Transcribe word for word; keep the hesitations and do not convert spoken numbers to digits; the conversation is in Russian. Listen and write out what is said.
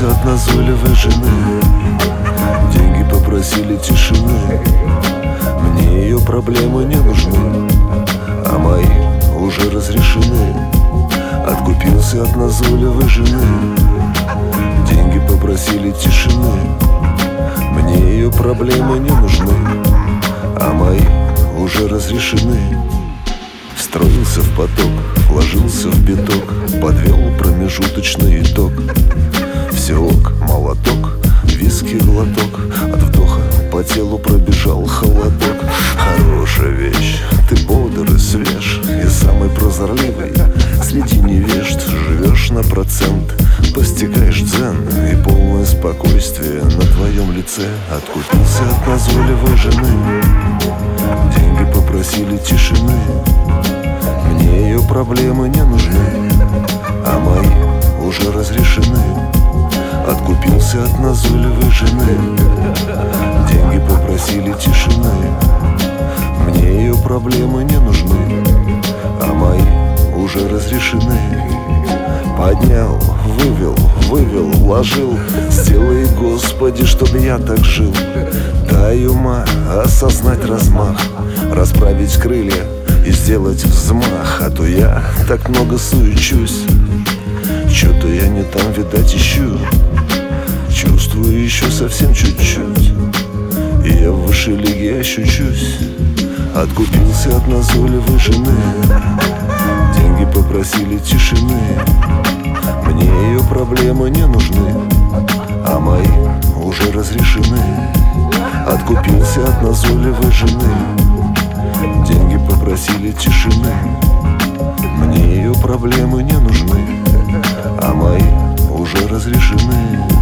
Откупился от назойливой жены, деньги попросили тишины. Мне ее проблемы не нужны, а мои уже разрешены. Откупился от назойливой жены, деньги попросили тишины. Мне ее проблемы не нужны, а мои уже разрешены. Встроился в поток, вложился в биток, подвел промежуточный итог. Все ок, молоток, виски глоток, от вдоха по телу пробежал холодок. Хорошая вещь, ты бодр и свеж, и самый прозорливый среди невежд. Живешь на процент, постигаешь дзен, и полное спокойствие на твоем лице. Откупился от назойливой жены, деньги попросили тишины. Мне ее проблемы не нужны, а мои уже разрешены. Откупился от назойливой жены, деньги попросили тишины. Мне ее проблемы не нужны, а мои уже разрешены. Поднял, вывел, вывел, вложил. Сделай, Господи, чтоб я так жил. Дай ума осознать размах, расправить крылья и сделать взмах. А то я так много суечусь, чё-то я не там, видать, ищу. Чувствую еще совсем чуть-чуть, и я в высшей лиге ощущусь. Откупился от назойливой жены, деньги попросили тишины. Мне ее проблемы не нужны, а мои уже разрешены. Откупился от назойливой жены, деньги попросили тишины. Мне ее проблемы не нужны, а мои уже разрешены.